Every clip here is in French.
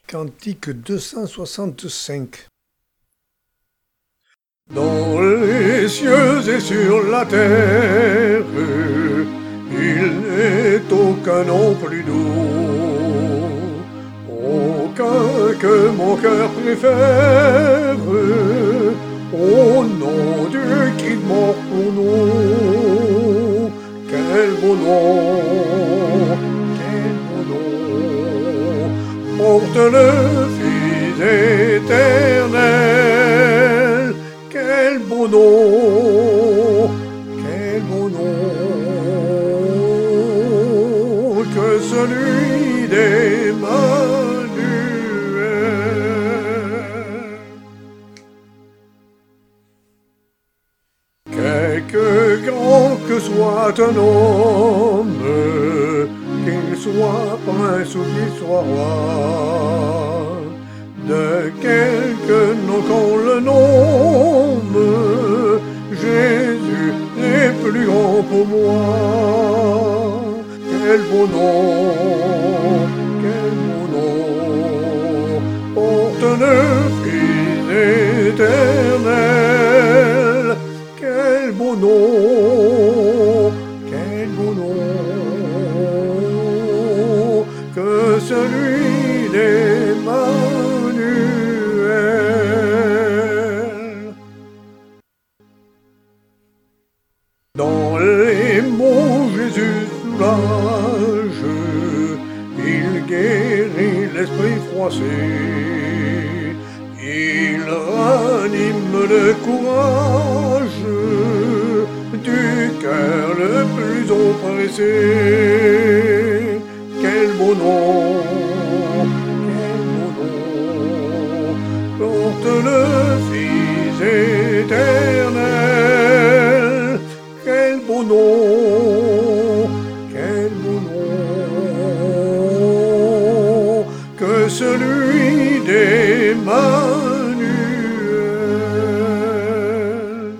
Cantique 265. Dans les cieux et sur la terre, il n'est aucun nom plus doux, aucun que mon cœur préfère, au nom du Christ mort pour nous. Quel beau nom, quel beau nom, porte le Fils éternel. Quel beau nom, quel beau nom, que celui d'Emmanuel. Quelque grand que soit un homme, qu'il soit prince ou qu'il soit roi, de quelque nom qu'on le nomme, Jésus est plus grand pour moi. Quel beau nom, quel beau nom, porte le Fils éternel. Quel beau nom, quel beau nom, que celui d'Emmanuel. Dans les mots Jésus soulage, il guérit l'esprit froissé, il ranime le courage du cœur le plus oppressé. Quel beau nom, quel beau nom, porte le Fils éternel. Quel beau nom, quel beau nom, que celui d'Emmanuel.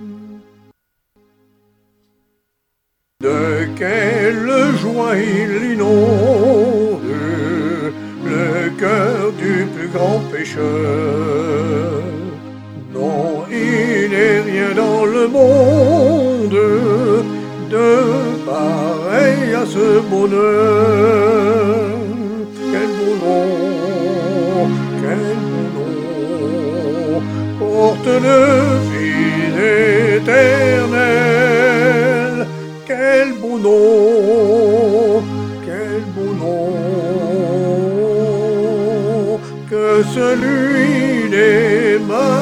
De quelle joie il inonde le cœur du plus grand pécheur. Non, il n'est rien dans le monde de pareil à ce bonheur. Quel beau nom, quel beau nom, porte le Fils éternel. Quel beau nom, quel beau nom, que celui d'Emmanuel.